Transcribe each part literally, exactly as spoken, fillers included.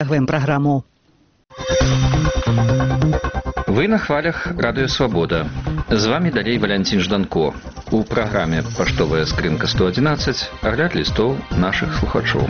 Программу. Вы на хвалях Радио Свобода. З вами далей Валянцін Жданко. У праграме «Паштовая скрынка сто одиннадцать» агляд лістоў нашых слухачоў.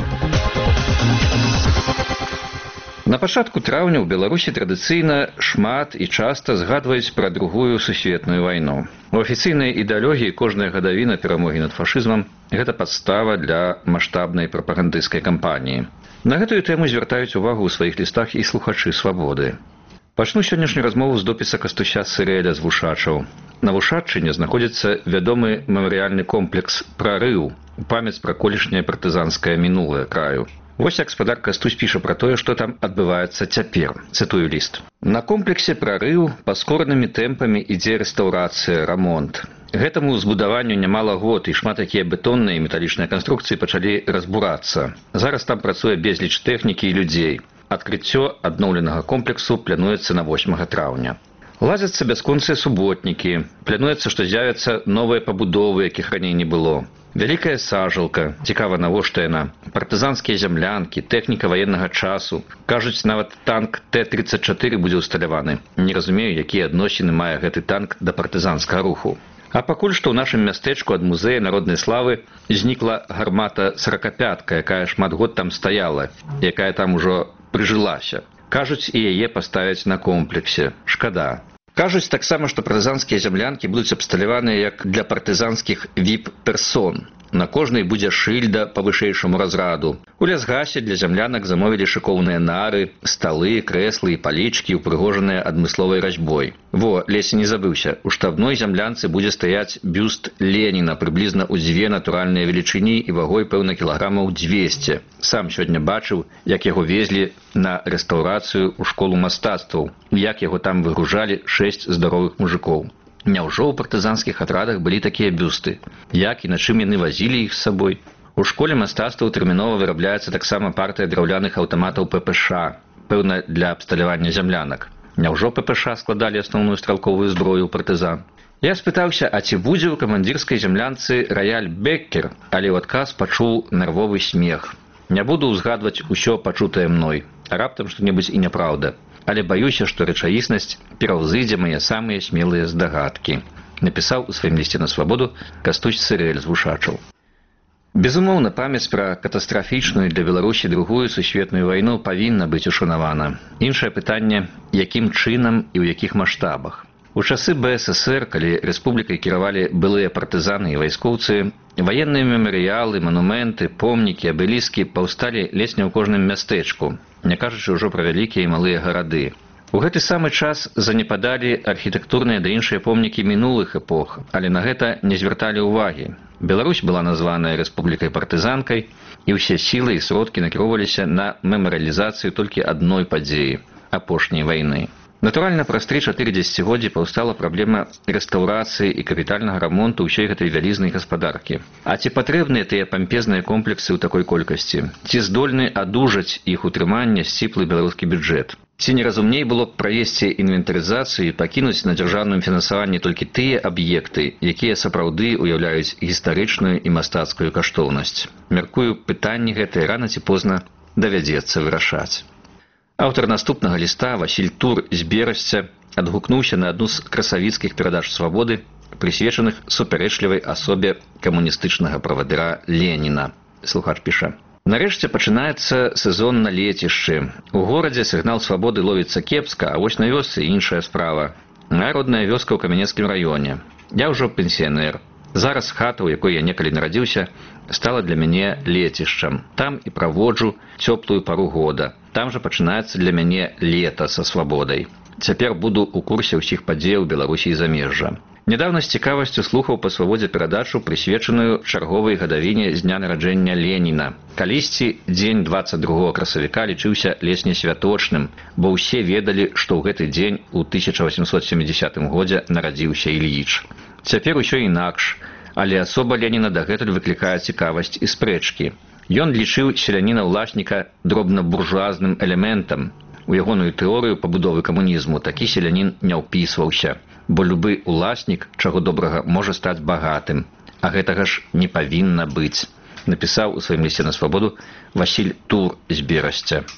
На пачатку траўня ў Беларусі традыцыйна шмат і часта згадваюць пра другую сусветную вайну. У афіцыйнай ідэалогіі кожная гадавіна перамогі над фашызмам – гэта падстава для маштабнай прапагандысцкай кампаніі. На гэтую тэму звяртаюць увагу ў сваіх лістах і слухачы «Свабоды». Пачну сённяшнюю размову з допіса Кастуся Сырэля з Вушачаў. На Вушаччыне знаходзіцца вядомы мемарыяльны комплекс «Прарыў» у памяць пра колішняе партызанскае мінулае краю. Вось як гаспадар Кастусь піша пра тое, што там адбываецца цяпер. Цытую ліст. На комплексе «Прарыў» паскоранымі тэмпамі ідзе рэстаўрацыя, рамонт. Гэтаму збудаванню нямала год, і шмат якія бетонныя і металічныя канструкцыі пачалі разбурацца. Зараз там працуе безліч тэхнікі і людзей. Адкрыццё адноўленага комплексу плануецца на восьмага траўня. Ладзяцца бясконцыя суботнікі. Плануецца, што з'явяцца новыя пабудовы, якіх раней не было. Вялікая сажалка, цікава навошта яна, партызанскія зямлянкі, тэхніка ваеннага часу. Кажуць, нават танк Т тридцать чатыры будзе ўсталяваны. Не разумею, якія адносіны мае гэты танк да партызанскага руху. А пакуль што ў нашым мястэчку ад музея народнай славы знікла гармата сорокапятка, якая шмат год там стаяла, якая там ужо прыжылася. Кажуць, і яе паставяць на комплексе. Шкада. Кажуць таксама, што партызанскія зямлянкі будуць абсталяваныя як для партызанскіх ви ай пі-персон. На кожнай будзе шыльда па вышэйшаму разраду. У лясгасе для зямлянак замовілі шыкоўныя нары, сталы, крэслы і палічкі, упрыгожаныя адмысловай разьбой. Во, ледзь не забыўся. У штабной зямлянцы будзе стаяць бюст Леніна прыблізна ў дзве натуральныя велічыні і вагой, пэўна, кілаграмаў дзвесце. Сам сёння бачыў, як яго везлі на рэстаўрацыю ў школу мастацтваў, як яго там выгружалі шэсць здаровых мужикоў. Няўжо ў партызанскіх атрадах былі такія бюсты? Як і на чым яны вазілі іх з сабой? У школе мастацтваў тэрмінова вырабляецца таксама партыя драўляных аўтаматаў пэ пэ ша, пэўна, для абсталявання зямлянак. Няўжо пэ пэ ша складалі асноўную стралковую зброю ў партызан? Я спытаўся, а ці будзе ў камандзірскай зямлянцы раяль Беккер, але ў адказ пачуў нервовы смех. Не буду ўзгадваць усё пачутае мной, а раптам што-небудзь і няпраўда. Але баюся, што рэчаіснасць пераўзыдзе мае самыя смелыя здагадкі, напісаў у сваім лісце на Свабоду Кастусь Сырэль з Вушачаў. Безумоўна, памяць пра катастрафічную для Беларусі другую сусветную вайну павінна быць ушанавана. Іншае пытанне, якім чынам і ў якіх маштабах. У часы бэ эс эс ер, калі рэспублікай кіравалі былыя партызаны і вайскоўцы, ваенныя мемарыялы, манументы, помнікі, абеліскі паўсталі ледзь не ў кожным мястэчку, не кажучы ўжо пра вялікія і малыя гарады. У гэты самы час занепадалі архітэктурныя да іншыя помнікі мінулых эпох, але на гэта не звярталі ўвагі. Беларусь была названая рэспублікай-партызанкай, і ўсе сілы і сродкі накіроўваліся на мемарыялізацыю толькі адной падзеі – апошняй вайны. Натуральна, праз тры-чатыры дзесяцігоддзі паўстала праблема рэстаўрацыі і капітальнага рамонту ўсёй гэтай вялізнай гаспадаркі. А ці патрэбныя тыя пампезныя комплексы ў такой колькасці? Ці здольны адужаць іх утрыманне сціплы беларускі бюджэт? Ці неразумней было б правесці інвентарызацыю і пакінуць на дзяржаўным фінансаванні толькі тыя аб'екты, якія сапраўды ўяўляюць гістарычную і мастацкую каштоўнасць? Мяркую, пытанні гэтыя рана ці позна давядзецца вырашаць. Аўтар наступнага ліста, Васіль Тур з Берасця, адгукнуўся на адну з красавіцкіх перадач «Свабоды», прысвечаных супярэчлівай асобе камуністычнага правадыра Леніна. Слухач піша. Нарэшце пачынаецца сезон на лецішчы. У горадзе сігнал свабоды ловіцца кепска, а вось на вёсцы іншая справа. Народная вёска ў Камянецкім раёне. Я ўжо пенсіянер. Зараз хата, у якой я некалі нарадзіўся, стала для мяне лецішчам. Там і праводжу цёплую пару года. Там жа пачынаецца для мяне лета са свабодай. Цяпер буду ў курсе ўсіх падзеяў Беларусі і замежжа. Нядаўна з цікавасцю слухаў па Свабодзе перадачу, прысвечаную чарговай гадавіне з дня нараджэння Леніна. Калісьці дзень дваццаць другога красавіка лічыўся ледзь не святочным, бо ўсе ведалі, што ў гэты дзень у тысяча васемсот сямідзясятым годзе нарадзіўся Ільіч. Цяпер усё інакш, але асоба Леніна дагэтуль выклікае цікавасць і спрэчкі. Ён лічыў селяніна-ўласніка дробна-буржуазным элементам. У ягоную тэорыю пабудовы камунізму такі селянін не ўпісваўся, бо любы ўласнік, чаго добрага, можа стаць багатым, а гэтага ж не павінна быць, напісаў у сваім лісце на Свабоду Васіль Тур з Берасця.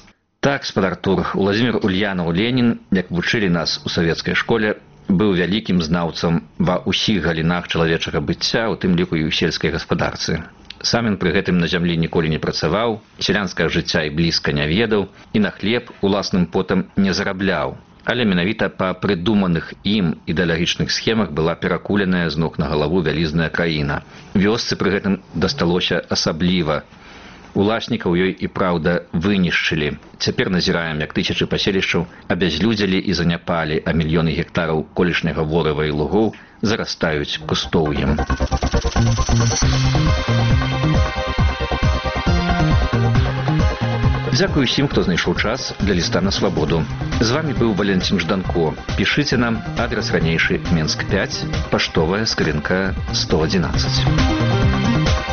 Так, спадар Артур, Уладзімір Ульянаў Ленін, як вучылі нас у савецкай школе, быў вялікім знаўцам ва ўсіх галінах чалавечага быцця, у тым ліку і ў сельскай гаспадарцы. Сам ён пры гэтым на зямлі ніколі не працаваў, сялянскага жыцця і блізка не ведаў, і на хлеб уласным потам не зарабляў. Але менавіта па прыдуманых ім ідэалагічных схемах была перакуленая з ног на галаву вялізная краіна. Вёсцы пры гэтым дасталося асабліва. Уласнікаў ёй і праўда вынішчылі. Цяпер назіраем, як тысячы паселішчаў абязлюдзелі і заняпалі, а мільёны гектараў колішняга ворыва і лугоў зарастаюць кустоўем. Дзякую ўсім, хто знайшоў час для ліста на свабоду. З вамі быў Валентин Жданко. Пішыце нам, адрес ранейшы Менск пяць, паштовая скрынка сто адзінаццаць.